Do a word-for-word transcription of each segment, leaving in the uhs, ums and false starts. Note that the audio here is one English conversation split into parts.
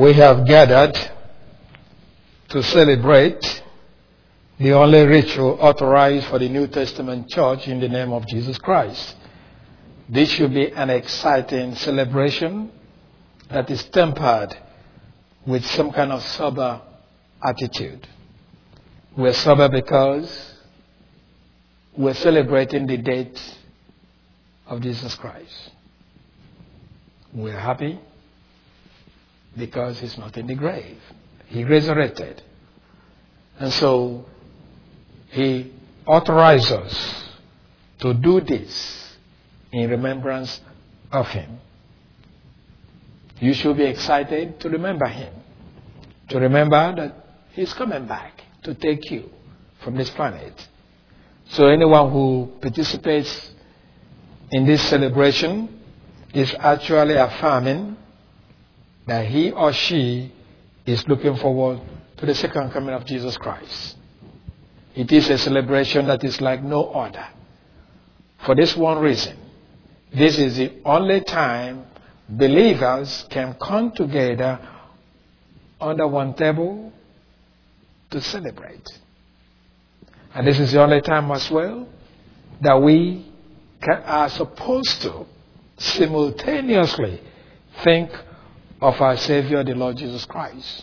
we have gathered to celebrate the only ritual authorized for the New Testament church in the name of Jesus Christ. This should be an exciting celebration that is tempered with some kind of sober attitude. We're sober because we're celebrating the date of Jesus Christ. We're happy because he's not in the grave. He resurrected. And so he authorized us to do this in remembrance of him. You should be excited to remember him. To remember that he's coming back to take you from this planet. So anyone who participates in this celebration is actually affirming that he or she is looking forward to the second coming of Jesus Christ. It is a celebration that is like no other. For this one reason, this is the only time believers can come together under one table to celebrate. And this is the only time as well that we can, are supposed to simultaneously think of our Savior, the Lord Jesus Christ.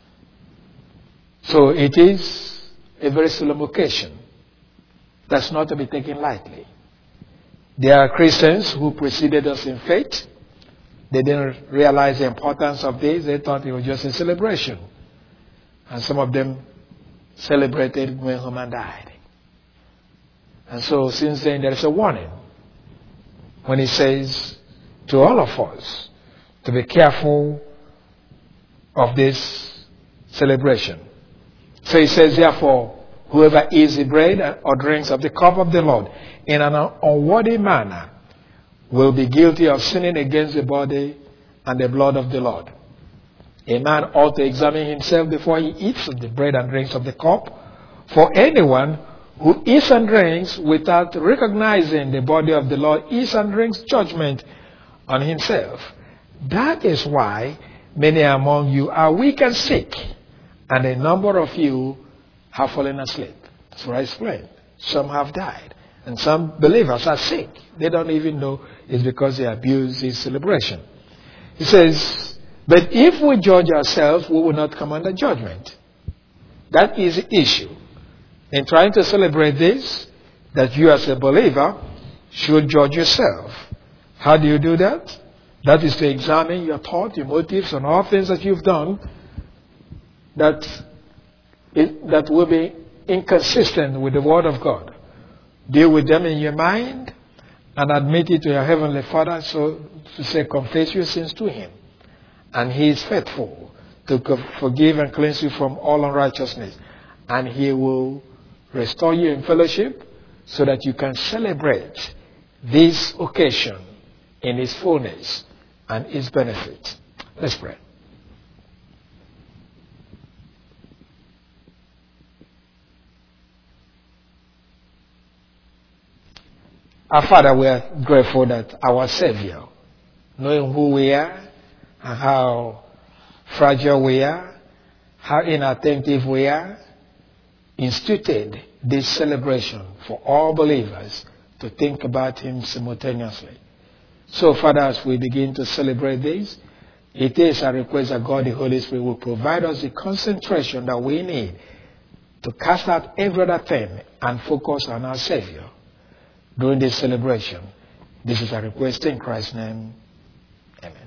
So it is a very solemn occasion that's not to be taken lightly. There are Christians who preceded us in faith. They didn't realize the importance of this. They thought it was just a celebration. And some of them celebrated when Haman died. And so since then there is a warning when he says to all of us to be careful of this celebration. So he says, therefore, whoever eats the bread or drinks of the cup of the Lord in an unworthy manner will be guilty of sinning against the body and the blood of the Lord. A man ought to examine himself before he eats the bread and drinks of the cup. For anyone who eats and drinks without recognizing the body of the Lord eats and drinks judgment on himself. That is why many among you are weak and sick, and a number of you have fallen asleep. So I explained. Some have died. And some believers are sick. They don't even know it's because they abuse this celebration. He says, but if we judge ourselves, we will not come under judgment. That is the issue. In trying to celebrate this, that you as a believer should judge yourself. How do you do that? That is to examine your thoughts, your motives, and all things that you've done that, it, that will be inconsistent with the Word of God. Deal with them in your mind and admit it to your Heavenly Father, so to say, confess your sins to him. And he is faithful to forgive and cleanse you from all unrighteousness. And he will restore you in fellowship so that you can celebrate this occasion in its fullness and its benefit. Let's pray. Our Father, we are grateful that our Savior, knowing who we are and how fragile we are, how inattentive we are, instituted this celebration for all believers to think about him simultaneously. So, Father, as we begin to celebrate this, it is a request that God the Holy Spirit will provide us the concentration that we need to cast out every other thing and focus on our Savior during this celebration. This is a request in Christ's name. Amen.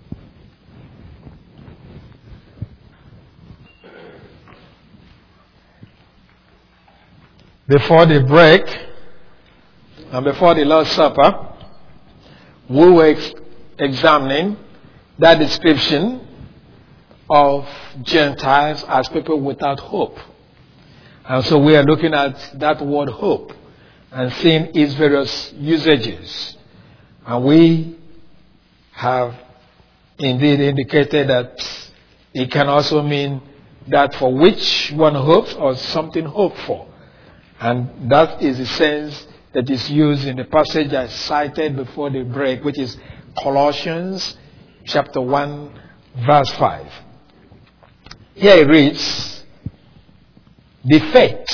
Before the break and before the Lord's Supper, we were ex- examining that description of Gentiles as people without hope. And so we are looking at that word hope and seeing its various usages. And we have indeed indicated that it can also mean that for which one hopes or something hoped for. And that is the sense that is used in the passage I cited before the break, which is Colossians chapter one, verse five. Here it reads, the faith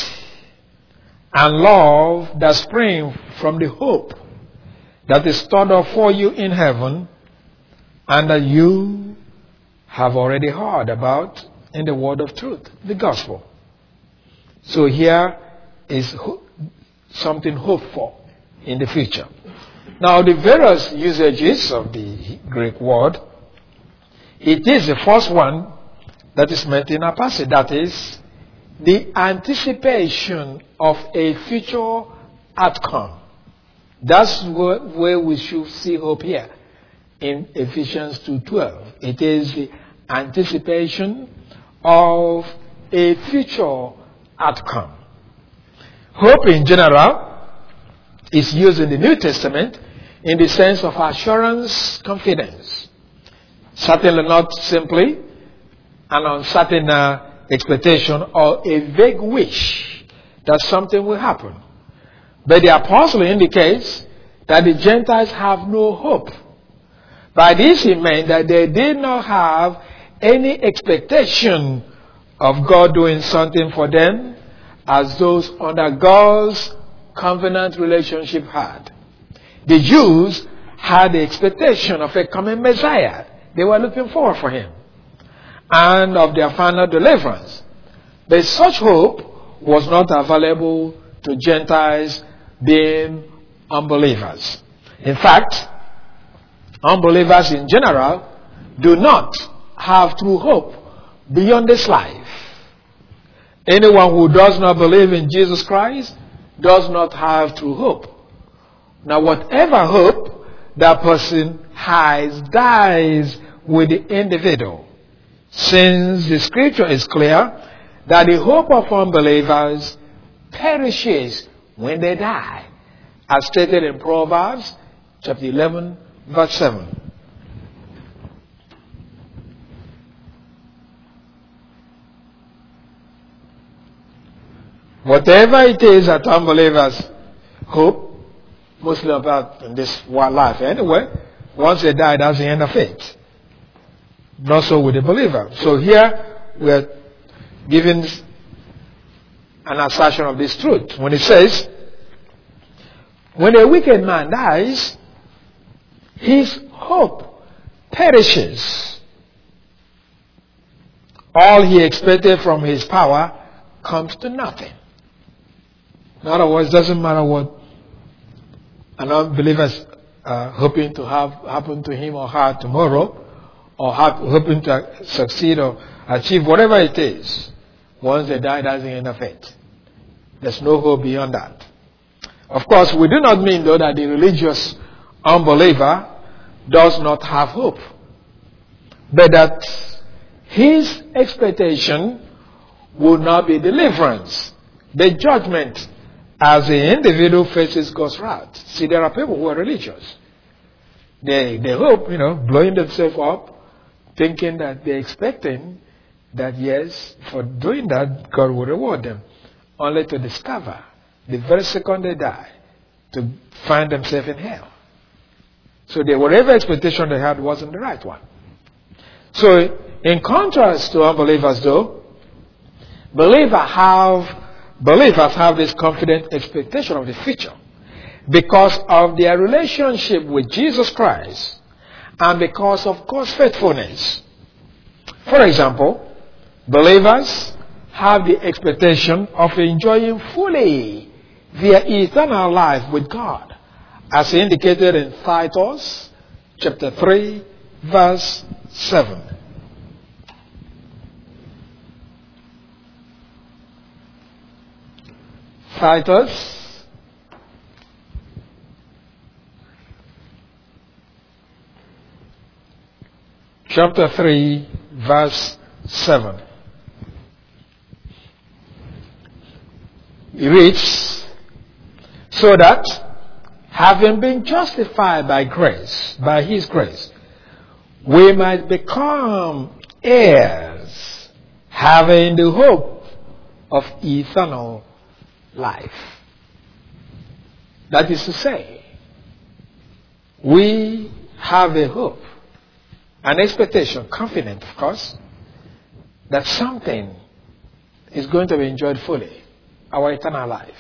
and love that spring from the hope that is stored up for you in heaven and that you have already heard about in the word of truth, the gospel. So here is ho- something hoped for in the future. Now the various usages of the Greek word, it is the first one that is meant in our passage, that is the anticipation of a future outcome. That's where, where we should see hope here in Ephesians two twelve. It is the anticipation of a future outcome. Hope in general is used in the New Testament in the sense of assurance, confidence. Certainly not simply an uncertain uh, expectation or a vague wish that something will happen. But the apostle indicates that the Gentiles have no hope. By this he meant that they did not have any expectation of God doing something for them as those under God's covenant relationship had. The Jews had the expectation of a coming Messiah. They were looking forward for him and of their final deliverance. But such hope was not available to Gentiles being unbelievers. In fact, unbelievers in general do not have true hope beyond this life. Anyone who does not believe in Jesus Christ does not have true hope. Now, whatever hope that person has dies with the individual, since the scripture is clear that the hope of unbelievers perishes when they die, as stated in Proverbs chapter eleven, verse seven. Whatever it is that unbelievers hope, mostly about in this world life anyway, once they die, that's the end of it. Not so with the believer. So here we are giving an assertion of this truth when it says, when a wicked man dies, his hope perishes. All he expected from his power comes to nothing. In other words, it doesn't matter what an unbeliever is uh, hoping to have happen to him or her tomorrow, or have, hoping to succeed or achieve whatever it is. Once they die, that's the end of it. There's no hope beyond that. Of course, we do not mean, though, that the religious unbeliever does not have hope, but that his expectation will not be deliverance, but judgment, as the individual faces God's wrath. See, there are people who are religious. They they hope, you know, blowing themselves up, thinking that they're expecting that, yes, for doing that, God will reward them, only to discover the very second they die to find themselves in hell. So they, whatever expectation they had wasn't the right one. So in contrast to unbelievers, though, believers have believers have this confident expectation of the future because of their relationship with Jesus Christ and because of God's faithfulness. For example, believers have the expectation of enjoying fully their eternal life with God, as indicated in Titus chapter three, verse seven. Titus chapter three, verse seven. It reads, so that, having been justified by grace, by his grace, we might become heirs, having the hope of eternal life. That is to say, we have a hope, an expectation, confident of course, that something is going to be enjoyed fully, our eternal life.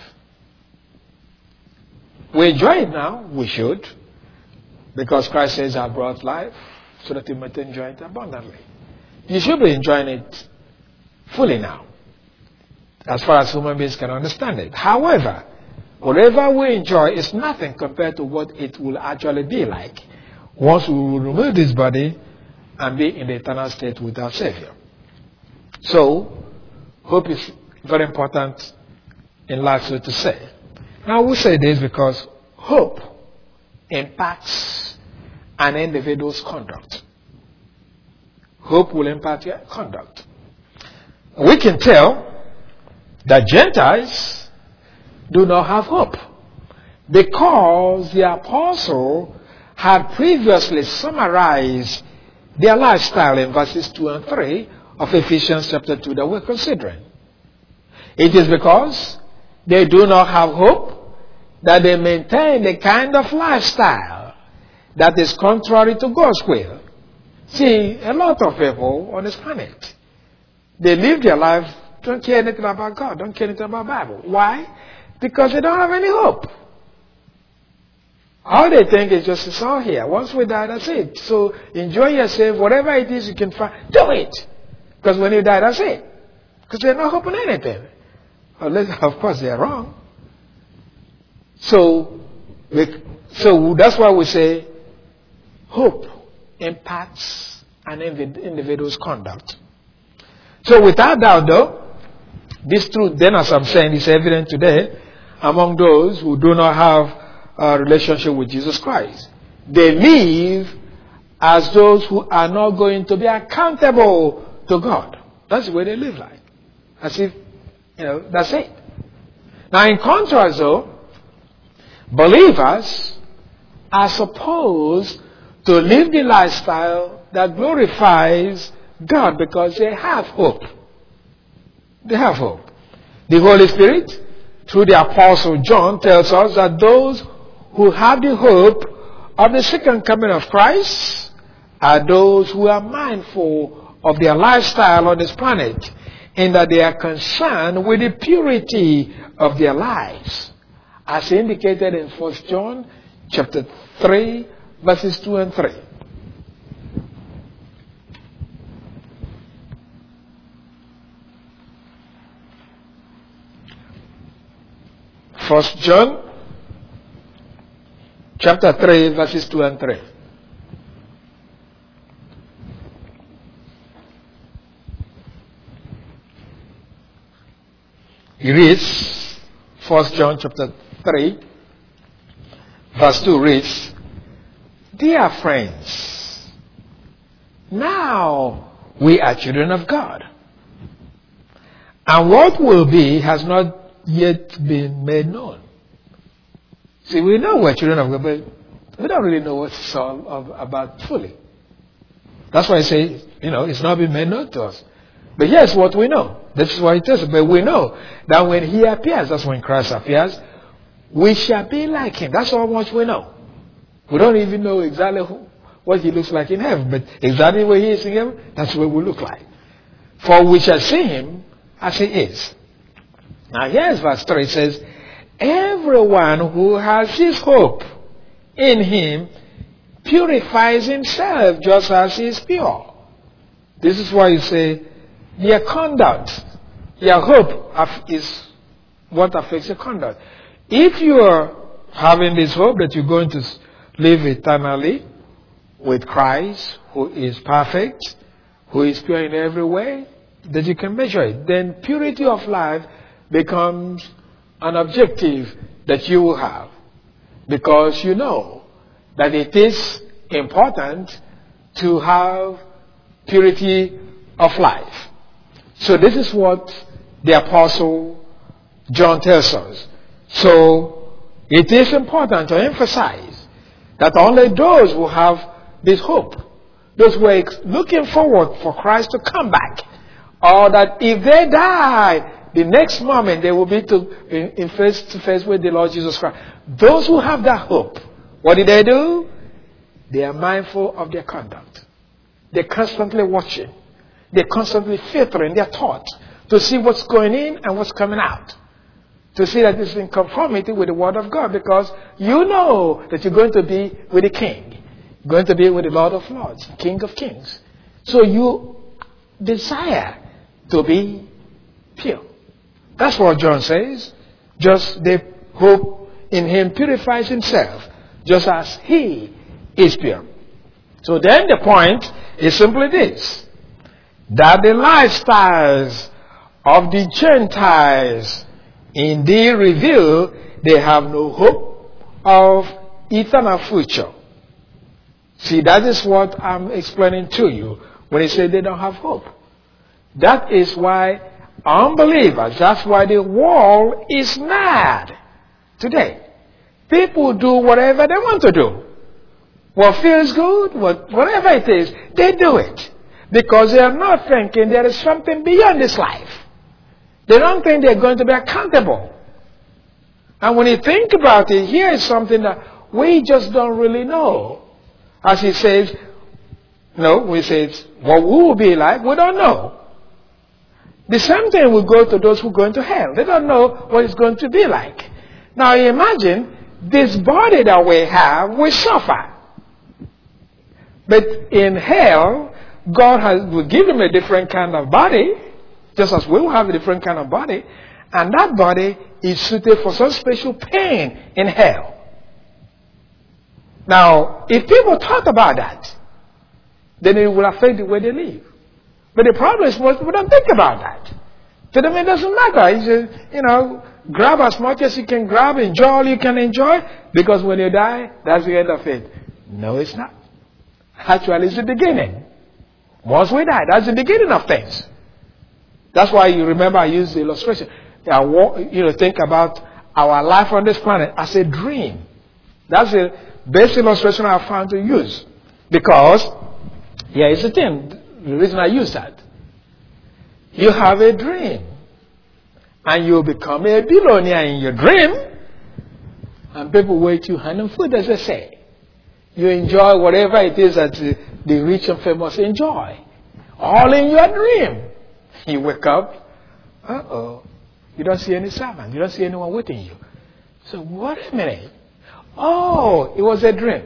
We enjoy it now, we should, because Christ says, I brought life so that you might enjoy it abundantly. You should be enjoying it fully now, as far as human beings can understand it. However, whatever we enjoy is nothing compared to what it will actually be like once we will remove this body and be in the eternal state with our Savior. So, hope is very important in life, so to say. Now, we say this because hope impacts an individual's conduct. Hope will impact your conduct. We can tell that Gentiles do not have hope because the apostle had previously summarized their lifestyle in verses two and three of Ephesians chapter two that we're considering. It is because they do not have hope that they maintain the kind of lifestyle that is contrary to God's will. See, a lot of people on this planet, they live their life, don't care anything about God, don't care anything about the Bible. Why? Because they don't have any hope. All they think is just, it's all here. Once we die, that's it. So enjoy yourself, whatever it is you can find, do it. Because when you die, that's it. Because they're not hoping anything. Unless, of course, they're wrong. So, so that's why we say hope impacts an individual's conduct. So without doubt, though, this truth, then as I'm saying, is evident today among those who do not have a relationship with Jesus Christ. They live as those who are not going to be accountable to God. That's the way they live like. As if, you know, that's it. Now in contrast though, believers are supposed to live the lifestyle that glorifies God because they have hope. They have hope. The Holy Spirit, through the Apostle John, tells us that those who have the hope of the second coming of Christ are those who are mindful of their lifestyle on this planet and that they are concerned with the purity of their lives. As indicated in First John chapter three, verses two and three. First John chapter three, verses two and three. He reads, First John chapter three, verse two reads, Dear friends, now we are children of God. And what will be has not yet been made known. See, we know we're children of God, but we don't really know what it's all about fully. That's why I say, you know, it's not been made known to us. But here's what we know. This is what it tells us. But we know that when He appears, that's when Christ appears, we shall be like Him. That's how much we know. We don't even know exactly who, what He looks like in heaven. But exactly where He is in heaven, that's what we look like. For we shall see Him as He is. Now here's verse three. It says, everyone who has his hope in Him purifies himself just as He is pure. This is why you say, your conduct, your hope is what affects your conduct. If you are having this hope that you're going to live eternally with Christ, who is perfect, who is pure in every way, that you can measure it, then purity of life becomes an objective that you will have, because you know that it is important to have purity of life. So this is what the Apostle John tells us. So it is important to emphasize that only those who have this hope, those who are looking forward for Christ to come back, or that if they die, the next moment they will be to, in, in face to face with the Lord Jesus Christ. Those who have that hope, what did they do? They are mindful of their conduct. They're constantly watching. They're constantly filtering their thoughts to see what's going in and what's coming out. To see that it's in conformity with the Word of God, because you know that you're going to be with the King, going to be with the Lord of Lords, King of Kings. So you desire to be pure. That's what John says. Just the hope in Him purifies himself, just as He is pure. So then the point is simply this, that the lifestyles of the Gentiles indeed reveal they have no hope of eternal future. See, that is what I'm explaining to you when he said they don't have hope. That is why unbelievers, that's why the world is mad today. People do whatever they want to do. What feels good, what, whatever it is, they do it. Because they are not thinking there is something beyond this life. They don't think they're going to be accountable. And when you think about it, here is something that we just don't really know. As he says, no, we say what we will be like, we don't know. The same thing will go to those who go into hell. They don't know what it's going to be like. Now imagine this body that we have will suffer. But in hell, God has will give him a different kind of body, just as we will have a different kind of body, and that body is suited for some special pain in hell. Now, if people talk about that, then it will affect the way they live. But the problem is most people don't think about that. To them it doesn't matter. It's just, you know, grab as much as you can grab, enjoy all you can enjoy, because when you die, that's the end of it. No, it's not. Actually, it's the beginning. Once we die, that's the beginning of things. That's why you remember I used the illustration. I want you to think about our life on this planet as a dream. That's the best illustration I found to use. Because, yeah, it's the thing. The reason I use that. You have a dream. And you become a billionaire in your dream. And people wait you hand and foot, as they say. You enjoy whatever it is that the, the rich and famous enjoy. All in your dream. You wake up. Uh-oh. You don't see any servant. You don't see anyone waiting you. So, wait a minute. Oh, it was a dream.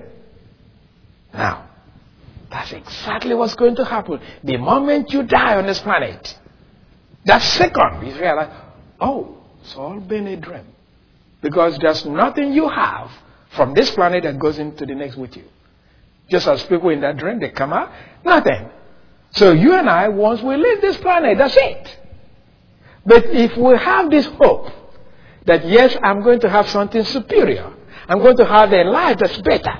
Now, that's exactly what's going to happen. The moment you die on this planet, that second, you realize, oh, it's all been a dream. Because there's nothing you have from this planet that goes into the next with you. Just as people in that dream, they come out, nothing. So you and I, once we leave this planet, that's it. But if we have this hope that yes, I'm going to have something superior, I'm going to have a life that's better,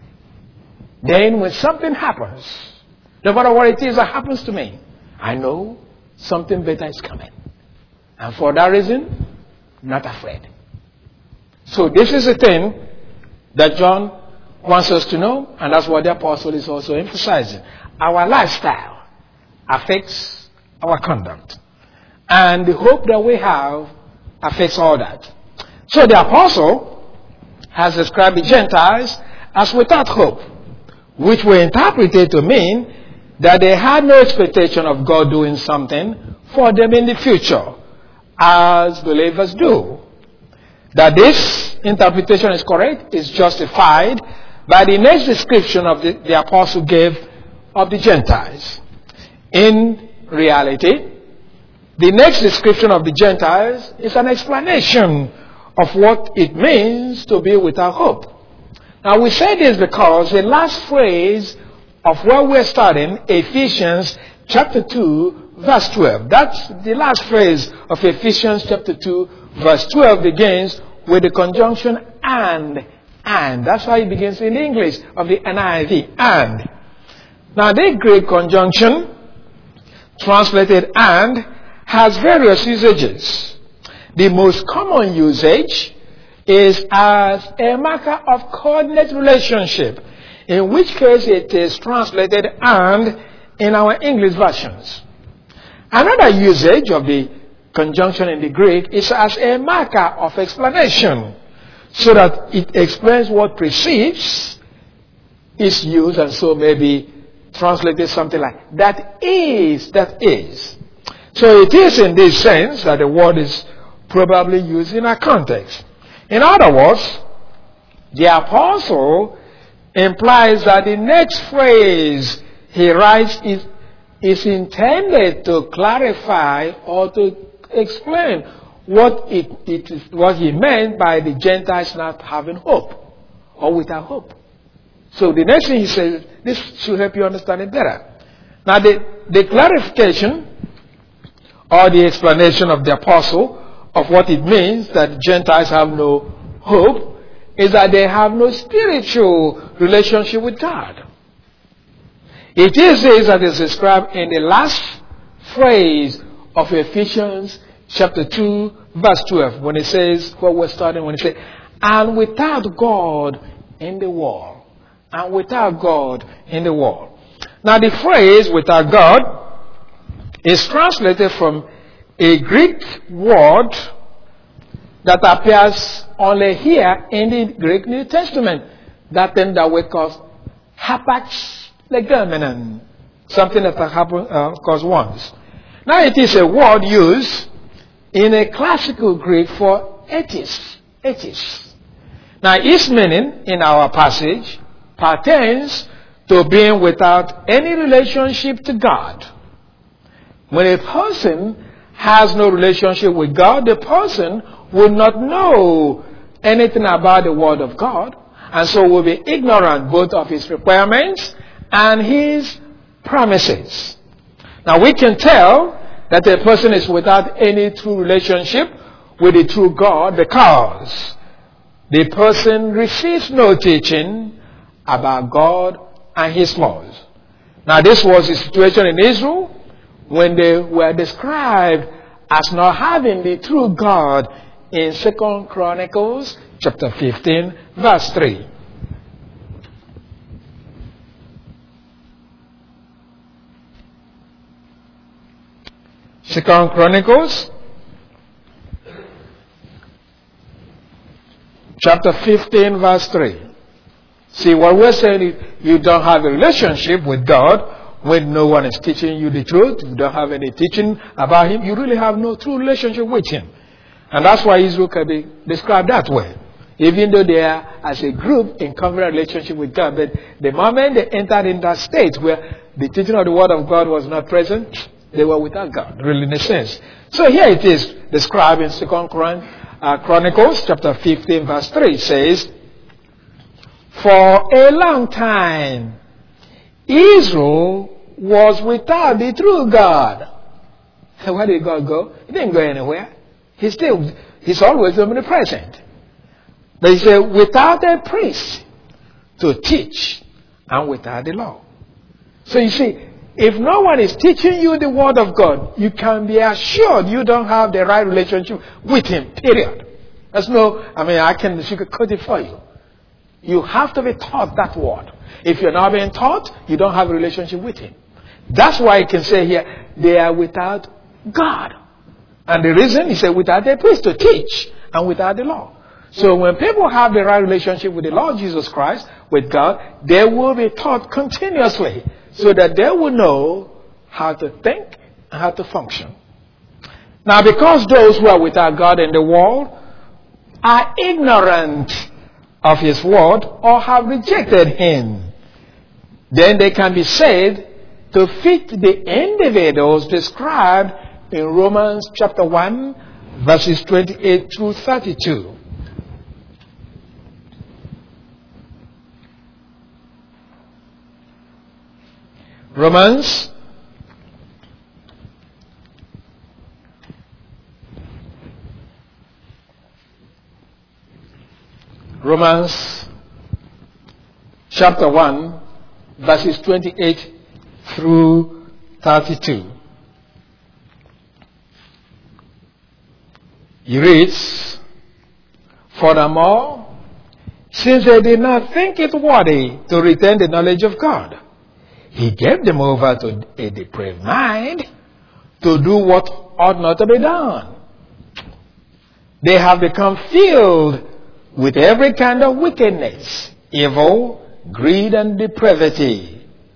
then when something happens, no matter what it is that happens to me, I know something better is coming. And for that reason, not afraid. So this is the thing that John wants us to know, and that's what the apostle is also emphasizing. Our lifestyle affects our conduct. And the hope that we have affects all that. So the apostle has described the Gentiles as without hope, which we interpreted to mean that they had no expectation of God doing something for them in the future, as believers do. That this interpretation is correct is justified by the next description of the, the apostle gave of the Gentiles. In reality, the next description of the Gentiles is an explanation of what it means to be without hope. Now we say this because the last phrase of where we're starting, Ephesians chapter two, verse twelve. That's the last phrase of Ephesians chapter two, verse twelve begins with the conjunction and. And. That's why it begins in English of the N I V. And. Now the Greek conjunction, translated and, has various usages. The most common usage is as a marker of coordinate relationship, in which case it is translated and in our English versions. Another usage of the conjunction in the Greek is as a marker of explanation, so that it explains what precedes its use, and so maybe translated something like, that is, that is. So it is in this sense that the word is probably used in a context. In other words, the apostle implies that the next phrase he writes is, is intended to clarify or to explain what it, it is, what he meant by the Gentiles not having hope or without hope. So the next thing he says, this should help you understand it better. Now the, the clarification or the explanation of the apostle of what it means that Gentiles have no hope is that they have no spiritual relationship with God. It is this that is described in the last phrase of Ephesians chapter two, verse twelve, when it says, what we're starting, when it says, and without God in the world. And without God in the world. Now the phrase without God is translated from a Greek word that appears only here in the Greek New Testament. That thing that we call hapax legomenon. Something that happened, uh, of course, once. Now it is a word used in a classical Greek for etis. Etis. Now its meaning in our passage pertains to being without any relationship to God. When a person has no relationship with God, the person will not know anything about the Word of God, and so will be ignorant both of His requirements and His promises. Now we can tell that a person is without any true relationship with the true God because the person receives no teaching about God and His laws. Now this was the situation in Israel when they were described as not having the true God in Second Chronicles chapter fifteen, verse three. Second Chronicles chapter fifteen, verse three. See, what we're saying is you don't have a relationship with God when no one is teaching you the truth. You don't have any teaching about Him. You really have no true relationship with Him. And that's why Israel can be described that way. Even though they are, as a group, in covenant relationship with God. But the moment they entered in that state where the teaching of the Word of God was not present, they were without God, really in a sense. So here it is described in Second Chronicles chapter fifteen, verse three. It says, for a long time, Israel was without the true God. Where did God go? He didn't go anywhere. He's still, He's always omnipresent. But He said, without a priest to teach and without the law. So you see, if no one is teaching you the Word of God, you can be assured you don't have the right relationship with Him, period. There's no, I mean, I can sugarcoat it for you. You have to be taught that word. If you're not being taught, you don't have a relationship with Him. That's why He can say here, they are without God. And the reason He said without a priest to teach and without the law. So when people have the right relationship with the Lord Jesus Christ, with God, they will be taught continuously so that they will know how to think and how to function. Now because those who are without God in the world are ignorant of His word or have rejected Him, then they can be said to fit the individuals described in Romans chapter one, verses twenty-eight through thirty-two. Romans Romans chapter one, verses twenty-eight through thirty-two. He reads, furthermore, since they did not think it worthy to retain the knowledge of God, He gave them over to a depraved mind to do what ought not to be done. They have become filled with every kind of wickedness, evil, greed, and depravity.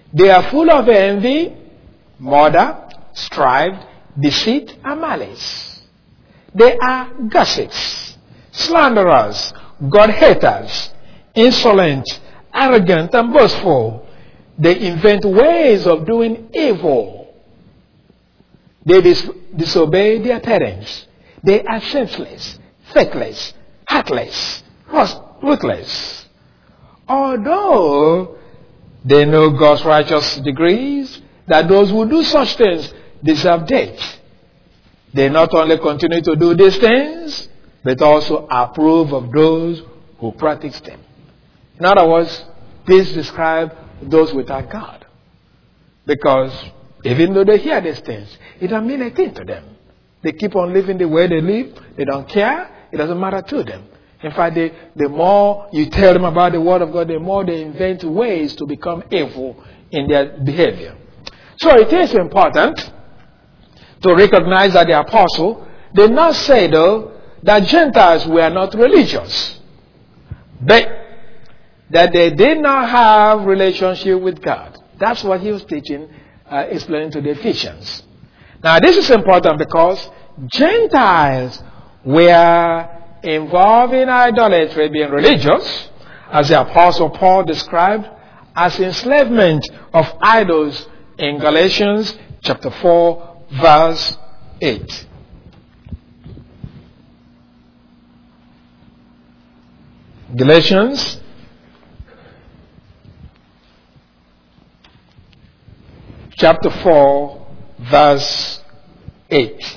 They are full of envy, murder, strife, deceit, and malice. They are gossips, slanderers, God-haters, insolent, arrogant, and boastful. They invent ways of doing evil. They dis- disobey their parents. They are senseless, faithless, heartless, ruthless. Although they know God's righteous decrees that those who do such things deserve death, they not only continue to do these things, but also approve of those who practice them. In other words, please describe those without God. Because even though they hear these things, it doesn't mean a thing to them. They keep on living the way they live. They don't care. It doesn't matter to them. In fact, they, the more you tell them about the Word of God, the more they invent ways to become evil in their behavior. So it is important to recognize that the apostle did not say, though, that Gentiles were not religious, but that they did not have relationship with God. That's what he was teaching, uh, explaining to the Ephesians. Now, this is important because Gentiles were involved in idolatry, being religious, as the Apostle Paul described as enslavement of idols in Galatians chapter four, verse eight. Galatians chapter four, verse eight.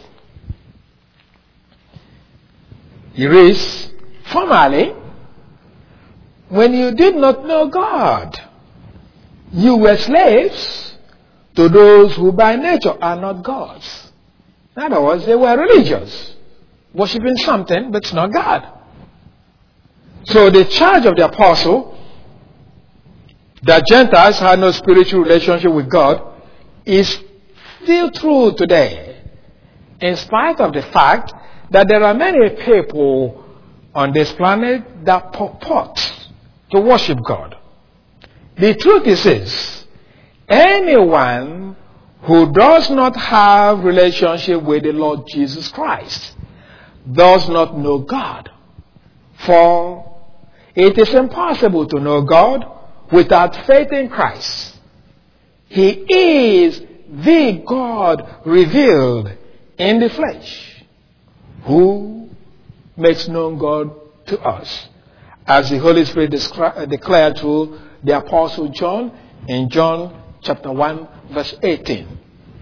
He reads, "Formerly, when you did not know God, you were slaves to those who by nature are not gods." In other words, they were religious, worshipping something but it's not God. So the charge of the apostle that Gentiles had no spiritual relationship with God is still true today, in spite of the fact that there are many people on this planet that purport to worship God. The truth is this: anyone who does not have relationship with the Lord Jesus Christ does not know God. For it is impossible to know God without faith in Christ. He is the God revealed in the flesh, who makes known God to us, as the Holy Spirit descri- declared to the Apostle John in John chapter one, verse eighteen.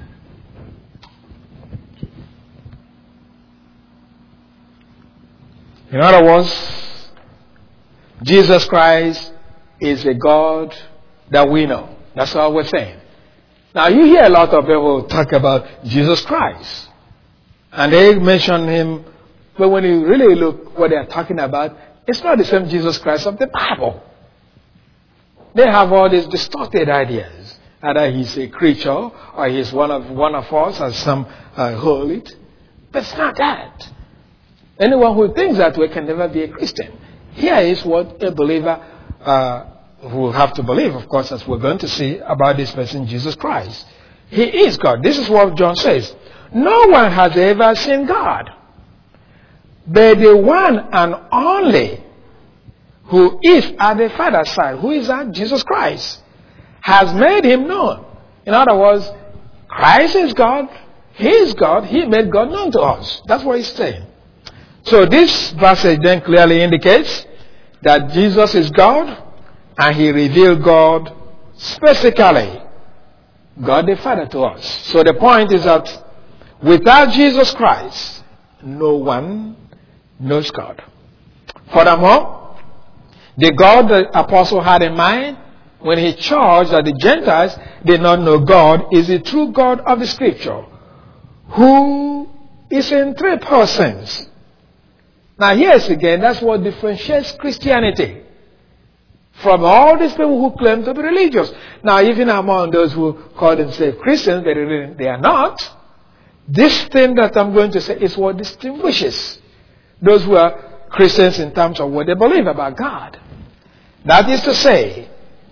In other words, Jesus Christ is a God that we know. That's all we're saying. Now, you hear a lot of people talk about Jesus Christ, and they mention him, but when you really look what they're talking about, it's not the same Jesus Christ of the Bible. They have all these distorted ideas. Either he's a creature or he's one of one of us, as some uh, hold it. But it's not that. Anyone who thinks that way can never be a Christian. Here is what a believer uh, will have to believe, of course, as we're going to see about this person, Jesus Christ. He is God. This is what John says. No one has ever seen God, but the one and only who is at the Father's side, who is at Jesus Christ, has made him known. In other words, Christ is God. He is God. He made God known to us. That's what he's saying. So this passage then clearly indicates that Jesus is God, and he revealed God specifically, God the Father, to us. So the point is that without Jesus Christ, no one knows God. Furthermore, the God the apostle had in mind when he charged that the Gentiles did not know God is the true God of the Scripture, who is in three persons. Now, here's again, that's what differentiates Christianity from all these people who claim to be religious. Now, even among those who call themselves Christians, they, really, they are not. This thing that I'm going to say is what distinguishes those who are Christians in terms of what they believe about God. That is to say,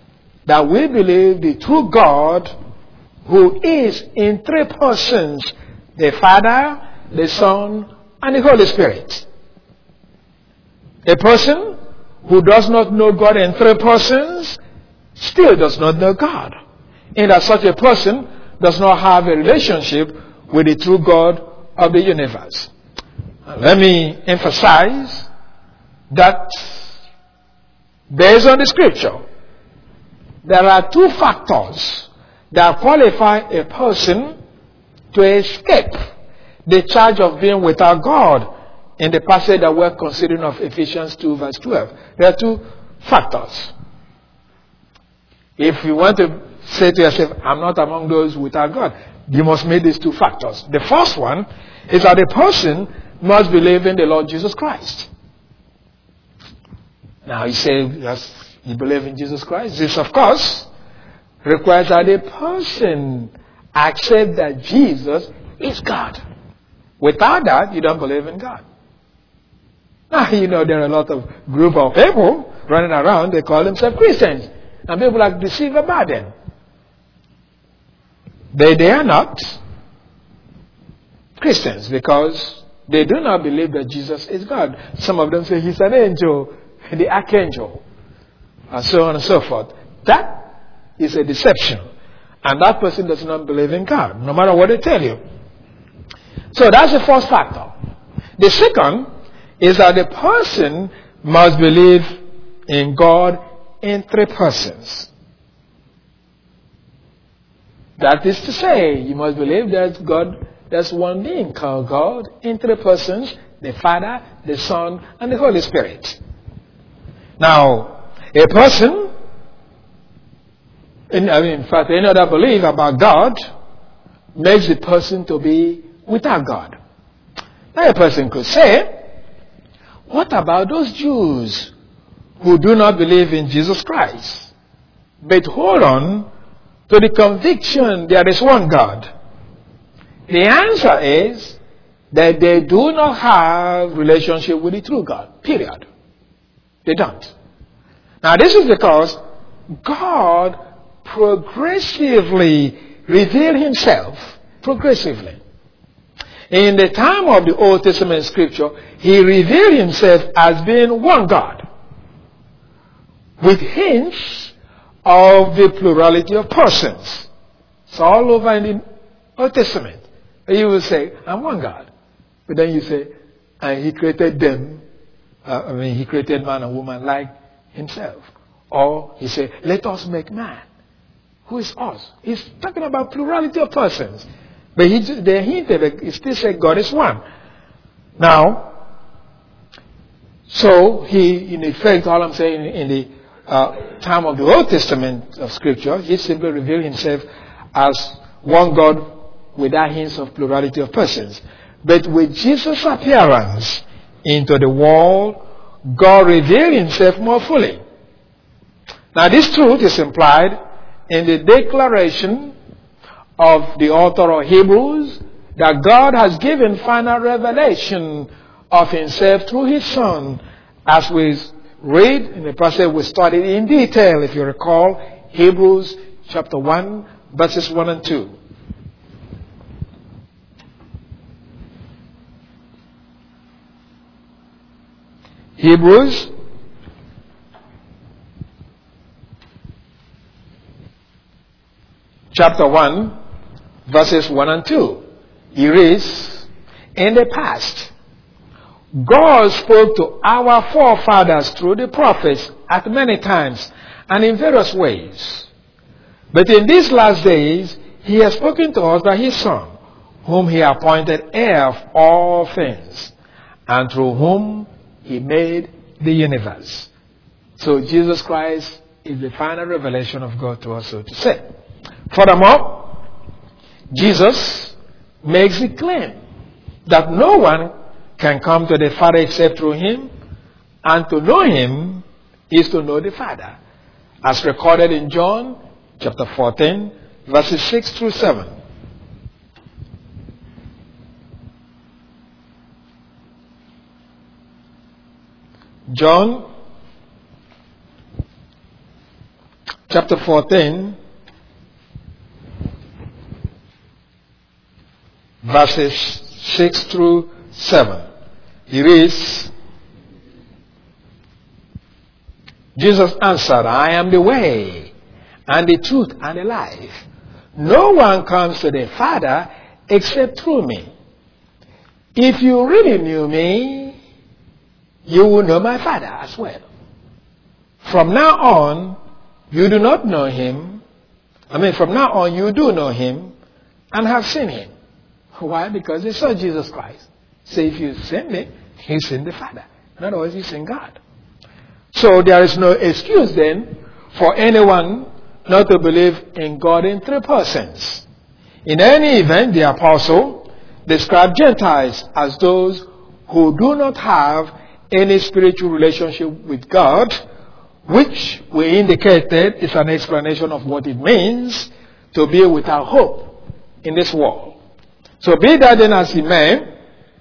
that we believe the true God who is in three persons, the Father, the Son, and the Holy Spirit. A person who does not know God in three persons still does not know God. And that such a person does not have a relationship with the true God of the universe. Let me emphasize that based on the scripture, there are two factors that qualify a person to escape the charge of being without God in the passage that we're considering of Ephesians two verse twelve. There are two factors. If you want to say to yourself, I'm not among those without God, you must meet these two factors. The first one is that a person must believe in the Lord Jesus Christ. Now you say, yes, you believe in Jesus Christ? This, of course, requires that a person accept that Jesus is God. Without that, you don't believe in God. Now, you know, there are a lot of group of people running around, they call themselves Christians. And people are deceived about them. They, they are not Christians because they do not believe that Jesus is God. Some of them say he's an angel, the archangel, and so on and so forth. That is a deception. And that person does not believe in God, no matter what they tell you. So that's the first factor. The second is that the person must believe in God in three persons. That is to say, you must believe that God, there's one being called God in three persons, the Father, the Son, and the Holy Spirit. Now, a person, in, I mean, in fact, any other belief about God makes the person to be without God. Now, a person could say, what about those Jews who do not believe in Jesus Christ, but hold on to the conviction there is one God? The answer is that they do not have relationship with the true God, period. They don't. Now this is because God progressively revealed himself, progressively. In the time of the Old Testament scripture, he revealed himself as being one God, with hints of the plurality of persons. It's all over in the Old Testament. You will say, I'm one God. But then you say, and he created them. Uh, I mean, he created man and woman like himself. Or he said, let us make man. Who is us? He's talking about plurality of persons. But he, they hinted, he still said God is one. Now, so he, in effect, all I'm saying, in the uh, time of the Old Testament of Scripture, he simply revealed himself as one God without hints of plurality of persons. But with Jesus' appearance into the world, God revealed himself more fully. Now this truth is implied in the declaration of the author of Hebrews that God has given final revelation of himself through his Son, as we read in the passage we studied in detail, if you recall, Hebrews chapter one, verses one and two. Hebrews chapter one, verses one and two. He reads, in the past, God spoke to our forefathers through the prophets at many times and in various ways. But in these last days, he has spoken to us by his Son, whom he appointed heir of all things, and through whom he made the universe. So Jesus Christ is the final revelation of God to us, so to say. Furthermore, Jesus makes it claim that no one can come to the Father except through him, and to know him is to know the Father, as recorded in John chapter fourteen, verses six through seven. John chapter fourteen, verses six through seven. He reads, Jesus answered, I am the way, and the truth, and the life. No one comes to the Father except through me. If you really knew me, you will know my Father as well. From now on, you do not know him. I mean, from now on, you do know him and have seen him. Why? Because they saw Jesus Christ. So if you seen me, you seen the Father. In other words, you seen God. So there is no excuse then for anyone not to believe in God in three persons. In any event, the apostle described Gentiles as those who do not have any spiritual relationship with God, which we indicated is an explanation of what it means to be without hope in this world. So be that then as it may,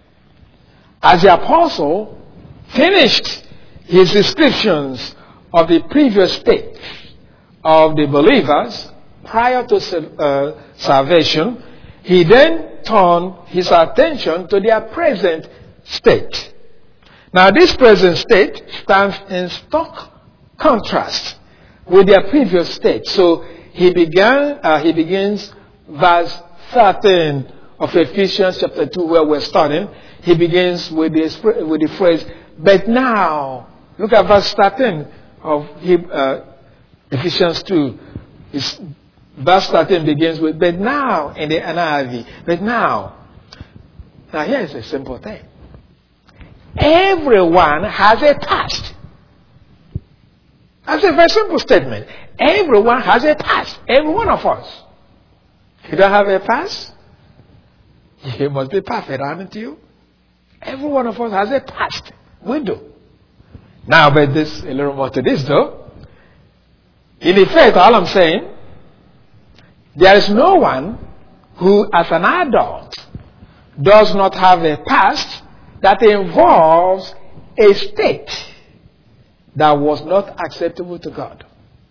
as the apostle finished his descriptions of the previous state of the believers prior to uh, salvation, he then turned his attention to their present state. Now, this present state stands in stark contrast with their previous state. So he began. Uh, he begins verse thirteen of Ephesians chapter two, where we're starting. He begins with this with the phrase, "But now." Look at verse thirteen of uh, Ephesians two. It's, verse thirteen begins with, but now, in the N I V. But now. Now here is a simple thing. Everyone has a past. That's a very simple statement. Everyone has a past. Every one of us. If you don't have a past, you must be perfect, aren't you? Every one of us has a past. We do. Now, but this, a little more to this though. In effect, all I'm saying, there is no one who, as an adult, does not have a past that involves a state that was not acceptable to God.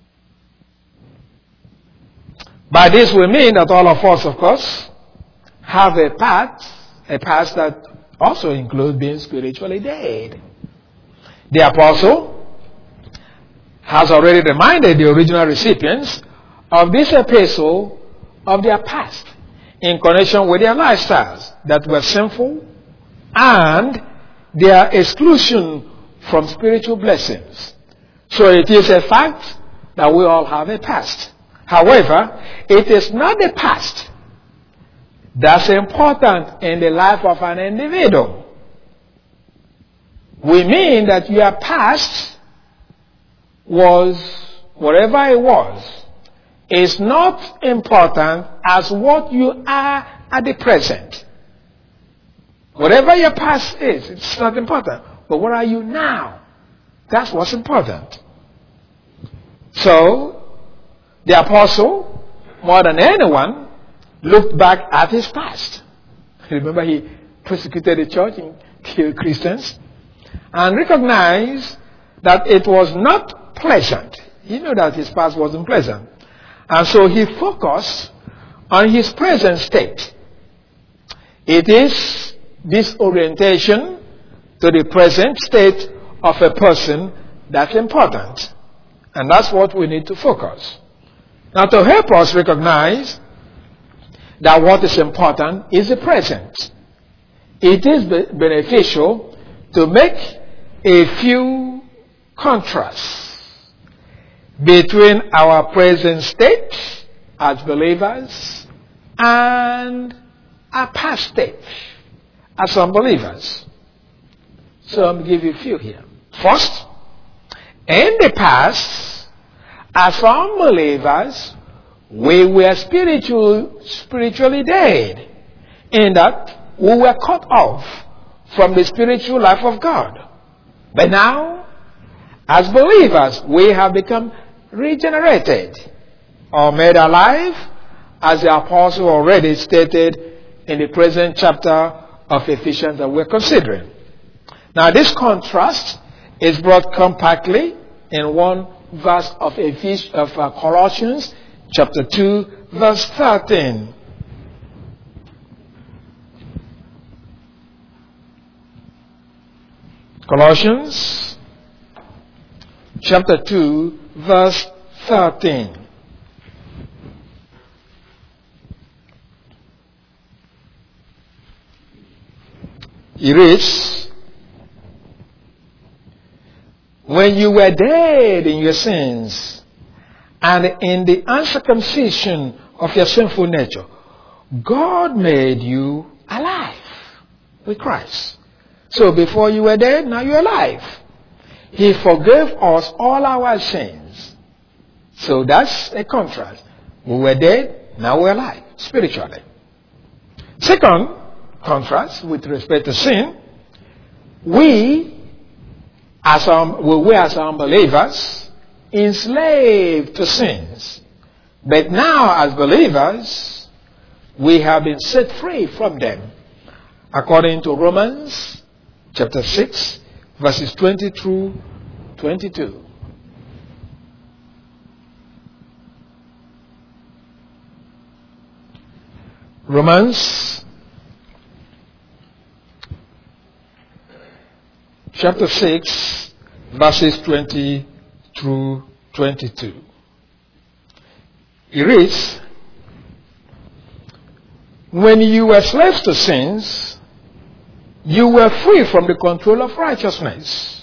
By this we mean that all of us, of course, have a past, a past that also includes being spiritually dead. The apostle has already reminded the original recipients of this epistle of their past in connection with their lifestyles that were sinful and their exclusion from spiritual blessings. So it is a fact that we all have a past. However, it is not the past that's important in the life of an individual. We mean that your past was, whatever it was, is not important as what you are at the present. Whatever your past is, it's not important. But what are you now? That's what's important. So, the apostle, more than anyone, looked back at his past. Remember, he persecuted the church and killed Christians. And recognized that it was not pleasant. He knew that his past wasn't pleasant. And so he focused on his present state. It is this orientation to the present state of a person that's important. And that's what we need to focus. Now, to help us recognize that what is important is the present, it is beneficial to make a few contrasts between our present state as believers and our past state as unbelievers. So I'm going to give you a few here. First, in the past, as unbelievers, we were spiritual, spiritually dead, in that we were cut off from the spiritual life of God. But now, as believers, we have become regenerated or made alive, as the apostle already stated in the present chapter of Ephesians that we're considering. Now, this contrast is brought compactly in one verse of Ephesians, of uh, Colossians chapter two, verse thirteen. Colossians chapter two, verse thirteen. It reads, when you were dead in your sins and in the uncircumcision of your sinful nature, God made you alive with Christ. So before you were dead, now you're alive. He forgave us all our sins. So that's a contrast. We were dead, now we're alive, spiritually. Second contrast with respect to sin, we as um, we were as unbelievers enslaved to sins. But now as believers, we have been set free from them. According to Romans chapter six, verses twenty through twenty-two. Romans chapter six, verses twenty through twenty-two. It reads, when you were slaves to sins, you were free from the control of righteousness.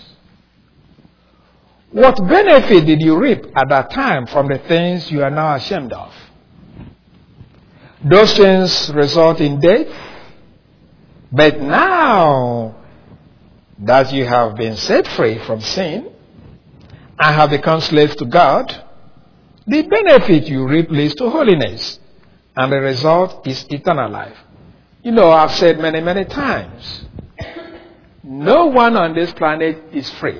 What benefit did you reap at that time from the things you are now ashamed of? Those things result in death. But now that you have been set free from sin and have become slaves to God, the benefit you reap leads to holiness, and the result is eternal life. You know, I've said many, many times, no one on this planet is free.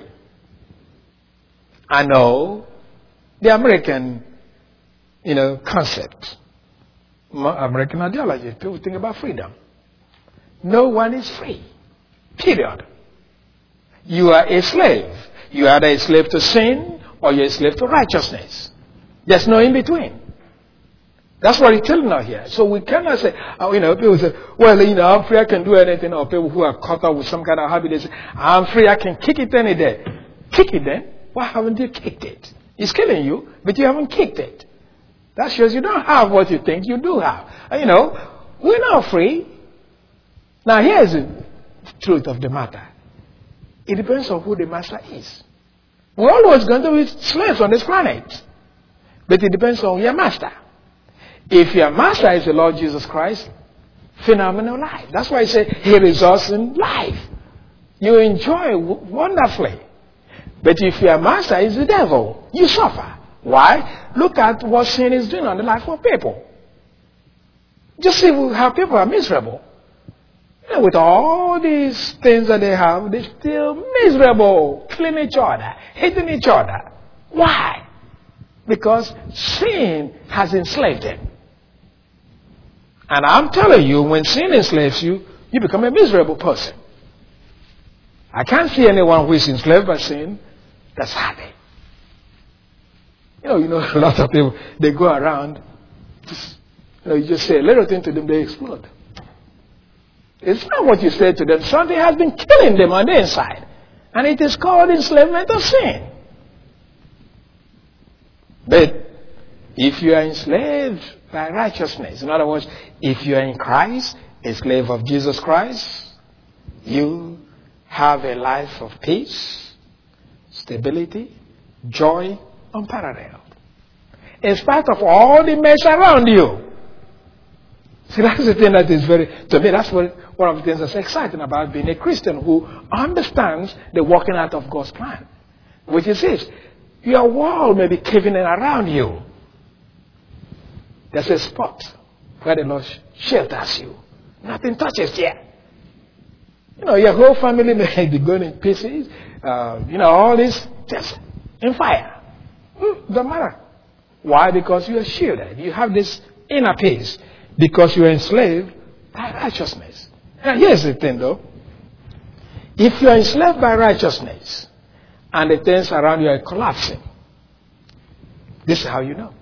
I know the American, you know, concept, American ideology. People think about freedom. No one is free. Period. You are a slave. You are either a slave to sin or you're a slave to righteousness. There's no in between. That's what he's telling us here. So we cannot say, uh, you know, people say, well, you know, I'm free, I can do anything. Or people who are caught up with some kind of habit, they say, I'm free, I can kick it any day. Kick it then? Why haven't you kicked it? It's killing you, but you haven't kicked it. That shows you don't have what you think you do have. And, you know, we're not free. Now, here's the truth of the matter. It depends on who the master is. We're always going to be slaves on this planet. But it depends on your master. If your master is the Lord Jesus Christ, phenomenal life. That's why I say he results in life. You enjoy w- wonderfully. But if your master is the devil, you suffer. Why? Look at what sin is doing on the life of people. Just see how people are miserable. And with all these things that they have, they're still miserable, killing each other, hating each other. Why? Because sin has enslaved them. And I'm telling you, when sin enslaves you, you become a miserable person. I can't see anyone who is enslaved by sin that's happy. You know, you know, a lot of people, they go around, just, you know, you just say a little thing to them, they explode. It's not what you say to them. Something has been killing them on the inside. And it is called enslavement of sin. But if you are enslaved by righteousness, in other words, if you are in Christ, a slave of Jesus Christ, you have a life of peace, stability, joy, unparalleled. In spite of all the mess around you. See, that's the thing that is very, to me, that's what, one of the things that's exciting about being a Christian who understands the working out of God's plan. Which is this: your wall may be caving in around you. There's a spot where the Lord shelters you. Nothing touches you. You know, your whole family may be going in pieces. Uh, you know, all this just in fire. Hmm, don't matter. Why? Because you are shielded. You have this inner peace. Because you are enslaved by righteousness. Now, here's the thing, though. If you are enslaved by righteousness and the things around you are collapsing, This is how you know.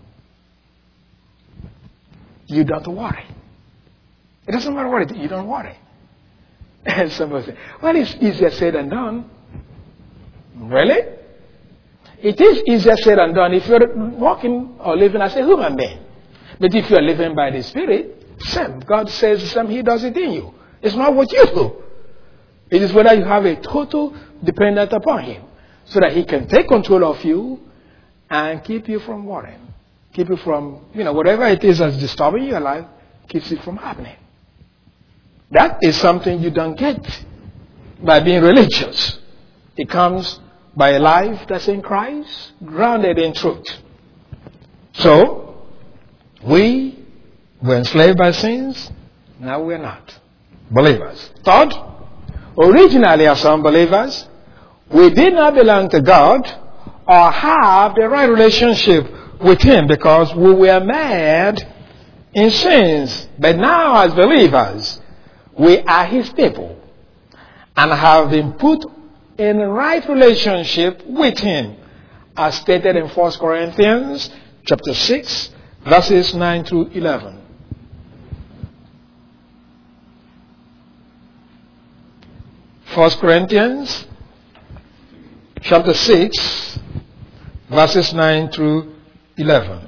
You don't worry. It doesn't matter what it is, you don't worry. And somebody say, well, it's easier said than done. Really? It is easier said than done if you're walking or living as a human being. But if you're living by the Spirit, same. God says the same, He does it in you. It's not what you do. It is whether you have a total dependence upon Him so that He can take control of you and keep you from worrying. Keep you from, you know, whatever it is that's disturbing your life, keeps it from happening. That is something you don't get by being religious. It comes by a life that's in Christ, grounded in truth. So, we were enslaved by sins, now we're not. Believers. Third, originally as unbelievers, we did not belong to God or have the right relationship with Him because we were made in sins. But now as believers, we are His people and have been put in right relationship with Him, as stated in First Corinthians chapter six, verses nine through eleven. First Corinthians chapter six, verses nine through eleven.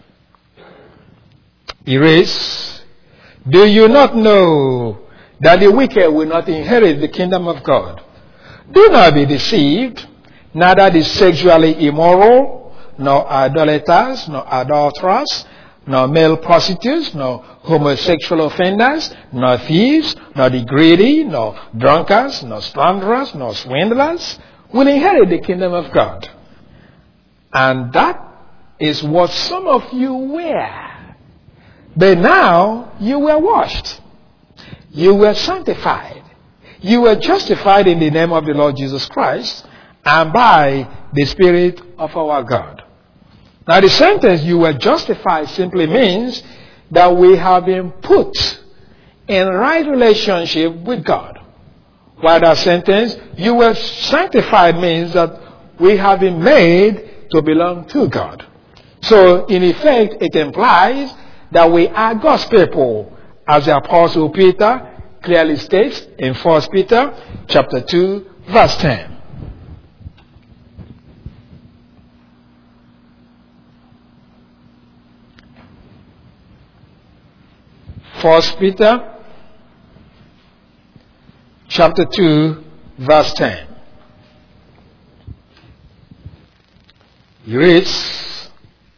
He reads, do you not know that the wicked will not inherit the kingdom of God? Do not be deceived, neither the sexually immoral, nor idolaters, nor adulterers, nor male prostitutes, nor homosexual offenders, nor thieves, nor the greedy, nor drunkards, nor slanderers, nor swindlers will inherit the kingdom of God. And that is what some of you were. But now you were washed. You were sanctified. You were justified in the name of the Lord Jesus Christ and by the Spirit of our God. Now the sentence you were justified simply means that we have been put in right relationship with God. While that sentence, you were sanctified, means that we have been made to belong to God. So in effect, it implies that we are God's people, as the Apostle Peter clearly states in First Peter chapter two, verse ten. First Peter chapter two, verse ten. He reads,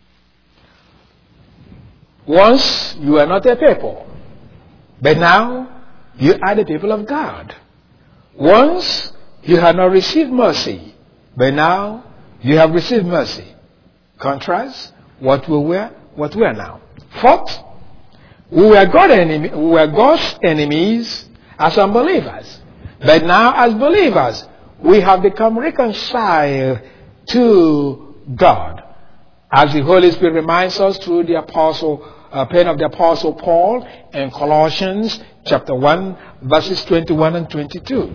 once you were not a people, but now you are the people of God. Once you had not received mercy, but now you have received mercy. Contrast what we were, what we are now. Fourth, we were, God enemy, we were God's enemies as unbelievers. But now as believers, we have become reconciled to God. As the Holy Spirit reminds us through the apostle, uh, pen of the Apostle Paul in Colossians chapter one, verses twenty-one and twenty-two.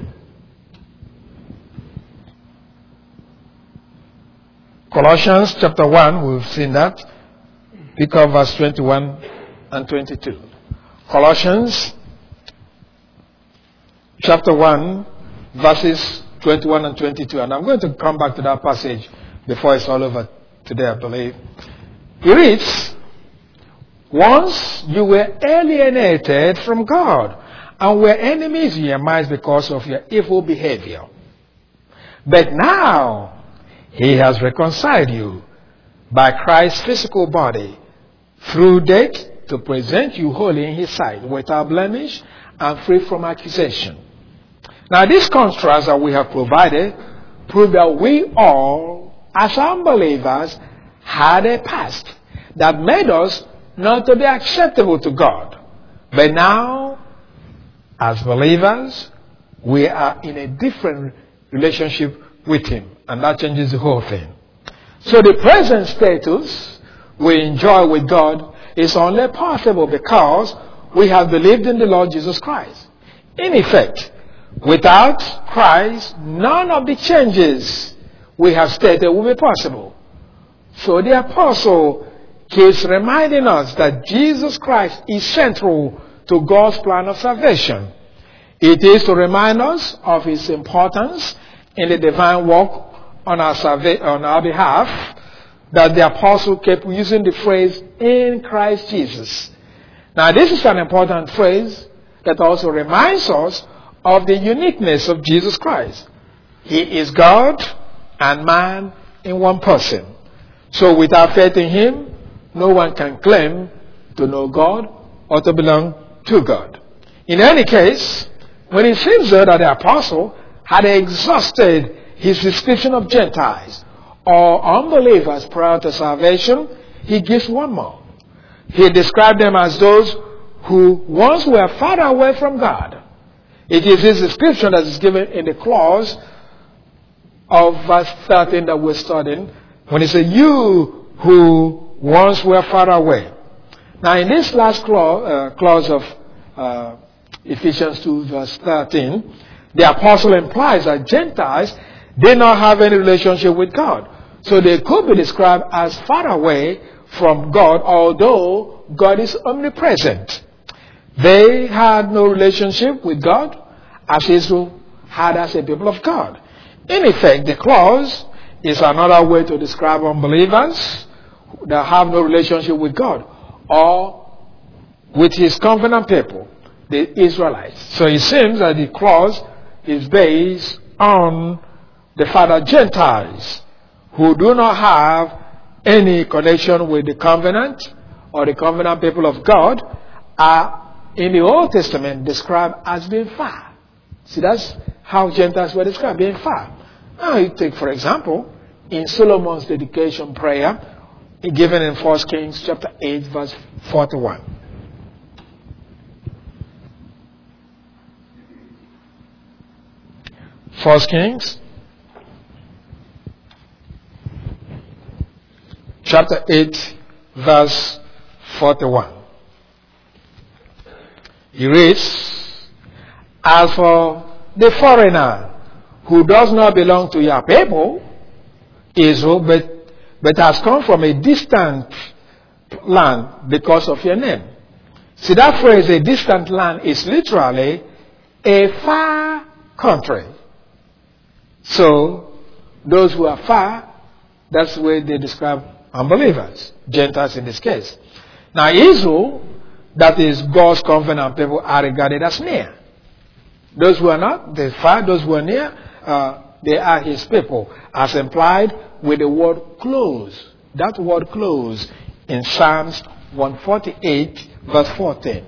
Colossians chapter one, we've seen that. Pick up verse twenty-one and twenty-two. Colossians chapter one, verses twenty-one and twenty-two. And I'm going to come back to that passage before it's all over today, I believe. It reads, once you were alienated from God and were enemies in your minds because of your evil behavior. But now He has reconciled you by Christ's physical body through death to present you holy in His sight, without blemish and free from accusation. Now this contrast that we have provided proves that we all, as unbelievers, had a past that made us not to be acceptable to God. But now, as believers, we are in a different relationship with Him. And that changes the whole thing. So the present status we enjoy with God is only possible because we have believed in the Lord Jesus Christ. In effect, without Christ, none of the changes we have stated will be possible. So the apostle keeps reminding us that Jesus Christ is central to God's plan of salvation. It is to remind us of his importance in the divine work on our, salva- on our behalf that the apostle kept using the phrase, in Christ Jesus. Now this is an important phrase that also reminds us of the uniqueness of Jesus Christ. He is God and man in one person. So without faith in him, no one can claim to know God or to belong to God. In any case, when it seems though that the apostle had exhausted his description of Gentiles or unbelievers prior to salvation, he gives one more. He described them as those who once were far away from God. It is this description that is given in the clause of verse thirteen that we're studying, when he said, you who once were far away. Now in this last clause, uh, clause of uh, Ephesians two verse thirteen, the apostle implies that Gentiles did not have any relationship with God. So they could be described as far away from God, although God is omnipresent. They had no relationship with God as Israel had as a people of God. In effect, the clause is another way to describe unbelievers that have no relationship with God or with his covenant people, the Israelites. So it seems that the clause is based on the fact that Gentiles who do not have any connection with the covenant or the covenant people of God are in the Old Testament described as being far. See, that's how Gentiles were described, being far. Now you take, for example, in Solomon's dedication prayer, given in First Kings chapter eight, verse forty-one. First Kings chapter eight, verse forty-one. He reads, as for the foreigner who does not belong to your people, Israel, but, but has come from a distant land because of your name. See, that phrase, a distant land, is literally a far country. So, those who are far, that's the way they describe unbelievers, Gentiles in this case. Now, Israel, that is God's covenant people, are regarded as near. Those who are not, they're far. Those who are near, uh, they are his people, as implied with the word close. That word close in Psalms one forty-eight, verse fourteen.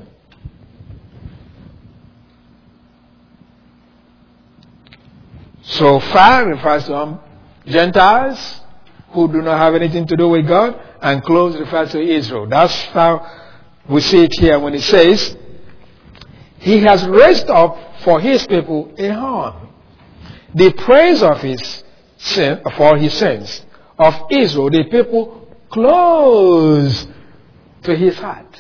So far refers to um, Gentiles who do not have anything to do with God, and close refers to Israel. That's how we see it here when it says, he has raised up for his people a horn, the praise of his sin, for his sins, of Israel, the people close to his heart.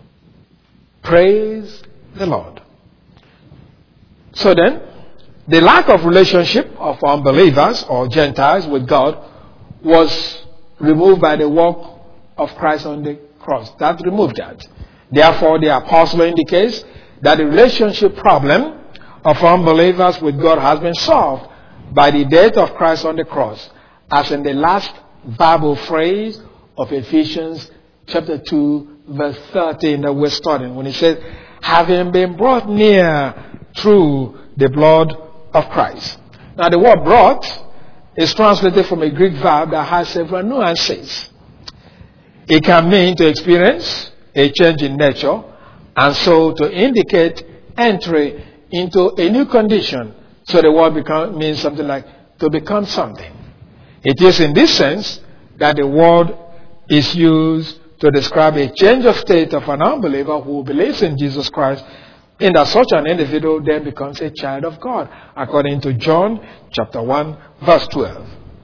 Praise the Lord. So then, the lack of relationship of unbelievers or Gentiles with God was removed by the work of Christ on the cross. That removed that. Therefore, the apostle indicates that the relationship problem of unbelievers with God has been solved by the death of Christ on the cross, as in the last Bible phrase of Ephesians chapter two, verse thirteen that we're studying, when it says, having been brought near through the blood of Christ. Now, the word brought is translated from a Greek verb that has several nuances. It can mean to experience a change in nature, and so to indicate entry into a new condition. So the word become, means something like to become something. It is in this sense that the word is used to describe a change of state of an unbeliever who believes in Jesus Christ, in that such an individual then becomes a child of God, according to John chapter one, verse twelve.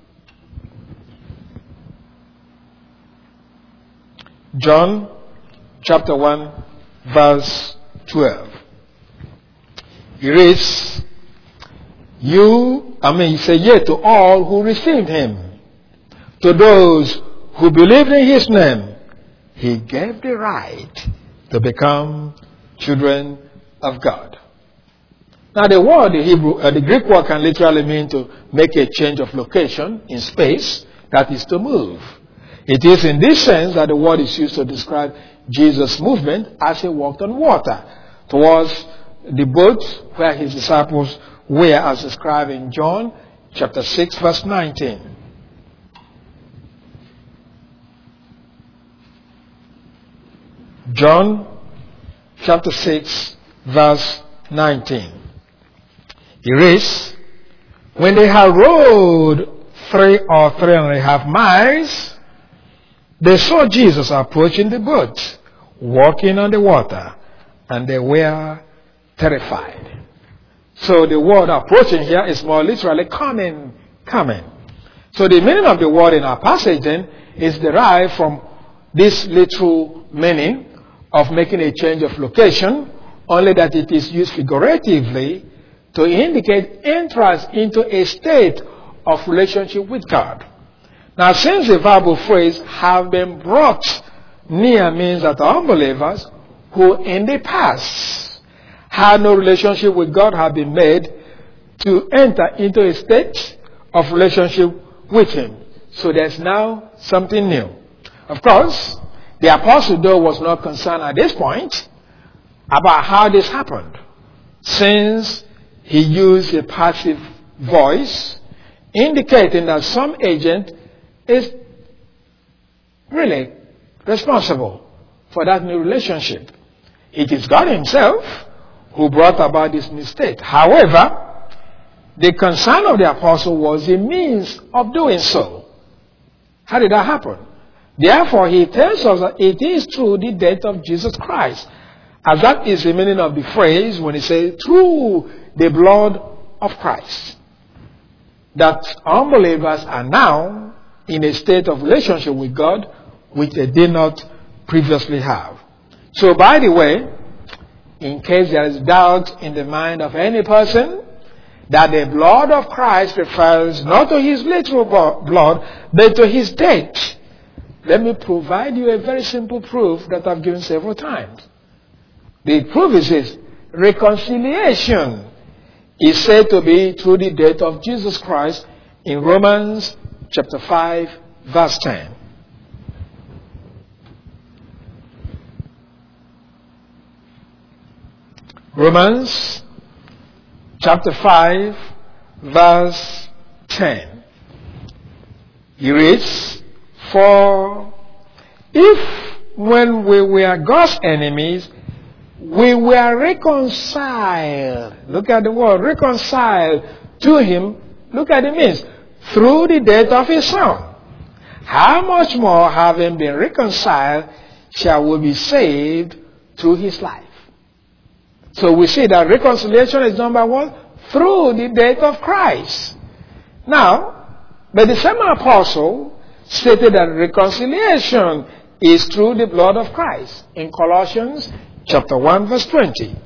John chapter one, verse twelve. He reads, you, I mean, he said, yea, to all who received him, to those who believed in his name, he gave the right to become children of God. Now the word, the Hebrew, uh, the Greek word can literally mean to make a change of location in space, that is to move. It is in this sense that the word is used to describe Jesus' movement as he walked on water towards the boat where his disciples were, as described in John chapter six, verse nineteen. John chapter six, verse nineteen. It reads, when they had rowed three or three and a half miles, they saw Jesus approaching the boat, walking on the water, and they were terrified. So the word approaching here is more literally coming, coming. So the meaning of the word in our passage then is derived from this literal meaning of making a change of location, only that it is used figuratively to indicate entrance into a state of relationship with God. Now, since the verbal phrase have been brought near means that unbelievers who in the past had no relationship with God have been made to enter into a state of relationship with Him. So there's now something new. Of course, the apostle though was not concerned at this point about how this happened, since he used a passive voice indicating that some agent is really responsible for that new relationship. It is God Himself who brought about this new state. However, the concern of the apostle was the means of doing so. How did that happen? Therefore, he tells us that it is through the death of Jesus Christ, as that is the meaning of the phrase when he says, through the blood of Christ, that unbelievers are now in a state of relationship with God which they did not previously have. So, by the way, in case there is doubt in the mind of any person that the blood of Christ refers not to his literal blood, but to his death, let me provide you a very simple proof that I've given several times. The proof is this: reconciliation is said to be through the death of Jesus Christ in Romans chapter five, verse ten. Romans chapter five, verse ten. He reads, for if when we were God's enemies, we were reconciled. Look at the word, reconciled to Him. Look at the means. Through the death of His Son. How much more, having been reconciled, shall we be saved through His life? So we see that reconciliation is number one, through the death of Christ. Now, but the same apostle stated that reconciliation is through the blood of Christ in Colossians chapter one, verse twenty.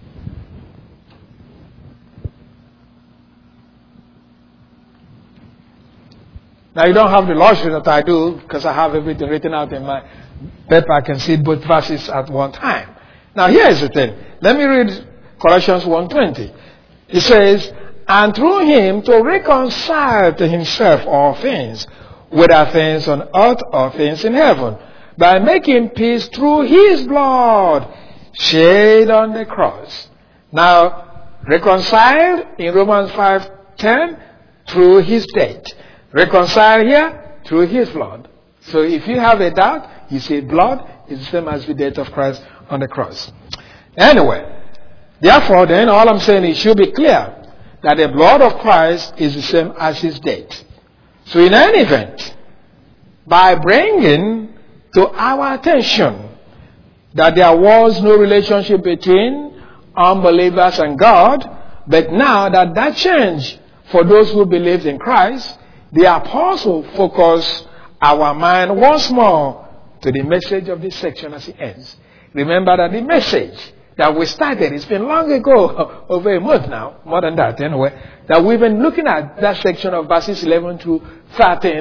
Now, you don't have the luxury that I do, because I have everything written out in my paper. I can see both verses at one time. Now, here is the thing. Let me read Colossians one twenty. It says, and through Him to reconcile to Himself all things, whether things on earth or things in heaven, by making peace through His blood shed on the cross. Now, reconciled in Romans five ten through His death. Reconciled here through His blood. So if you have a doubt, you say blood is the same as the death of Christ on the cross. Anyway, therefore then all I'm saying is it should be clear that the blood of Christ is the same as His death. So in any event, by bringing to our attention that there was no relationship between unbelievers and God, but now that that changed for those who believed in Christ, the apostle focused our mind once more to the message of this section as it ends. Remember that the message that we started, it's been long ago, over a month now, more than that anyway, that we've been looking at that section of verses eleven to thirteen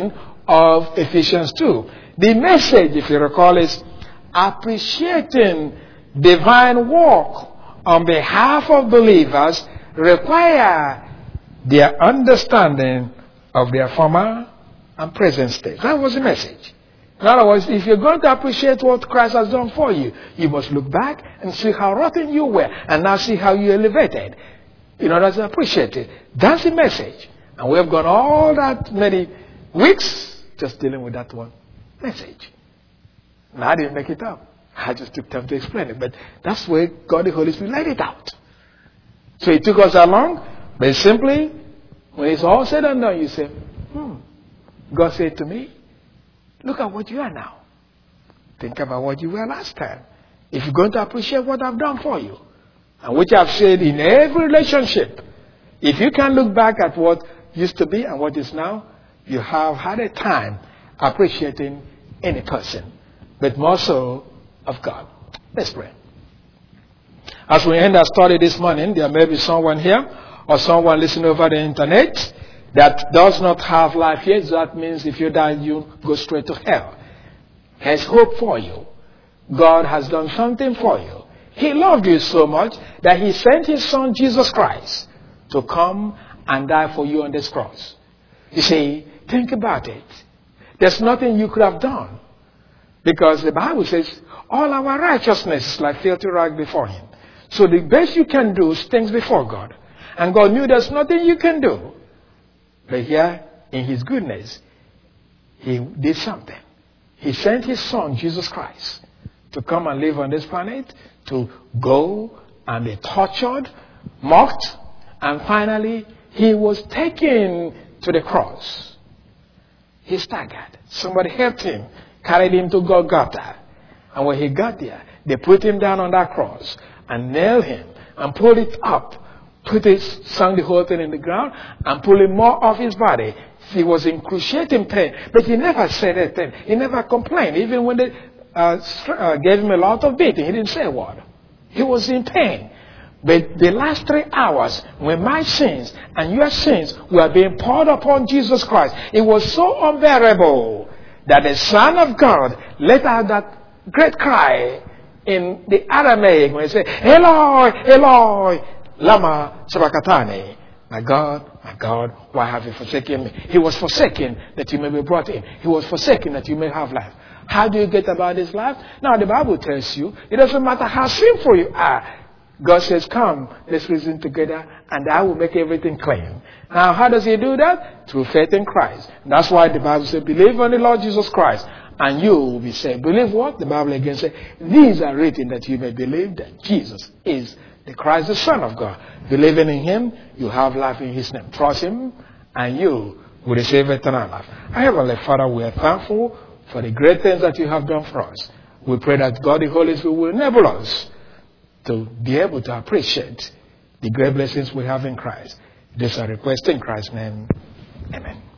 of Ephesians two. The message, if you recall, is appreciating divine work on behalf of believers require their understanding of their former and present state. That was the message. In other words, if you're going to appreciate what Christ has done for you, you must look back and see how rotten you were and now see how you elevated in order to appreciate it. That's the message. And we have gone all that many weeks just dealing with that one message. And I didn't make it up. I just took time to explain it. But that's where God the Holy Spirit laid it out. So it took us that long. But simply, when it's all said and done, you say, hmm, God said to me, look at what you are now. Think about what you were last time. If you're going to appreciate what I've done for you, and which I've said in every relationship, if you can look back at what used to be and what is now, you have had a time appreciating any person, but more so of God. Let's pray. As we end our study this morning, there may be someone here or someone listening over the internet that does not have life yet. So that means if you die, you go straight to hell. There's hope for you. God has done something for you. He loved you so much that He sent His Son, Jesus Christ, to come and die for you on this cross. You see, think about it. There's nothing you could have done. Because the Bible says, all our righteousness is like filthy rag before Him. So the best you can do is things before God. And God knew there's nothing you can do. But here, in His goodness, He did something. He sent His Son, Jesus Christ, to come and live on this planet, to go and be tortured, mocked, and finally, He was taken to the cross. He staggered. Somebody helped Him, carried Him to Golgotha. And when He got there, they put Him down on that cross and nailed Him and pulled it up. Put it, sunk the whole thing in the ground and pulled more of His body. He was in excruciating pain, but He never said anything. He never complained. Even when they uh, uh, gave Him a lot of beating, He didn't say a word. He was in pain. But the last three hours, when my sins and your sins were being poured upon Jesus Christ, it was so unbearable that the Son of God let out that great cry in the Aramaic when He said, Eloi, Eloi, Lama Sabachthani. My God, my God, why have you forsaken me? He was forsaken that you may be brought in. He was forsaken that you may have life. How do you get about this life? Now the Bible tells you, it doesn't matter how sinful you are. God says, come, let's reason together, and I will make everything clean. Now, how does He do that? Through faith in Christ. That's why the Bible says, believe on the Lord Jesus Christ, and you will be saved. Believe what? The Bible again says, these are written that you may believe that Jesus is the Christ, the Son of God. Believing in Him, you have life in His name. Trust Him, and you will receive eternal life. Heavenly Father, we are thankful for the great things that you have done for us. We pray that God the Holy Spirit will enable us to be able to appreciate the great blessings we have in Christ. This is a request in Christ's name. Amen.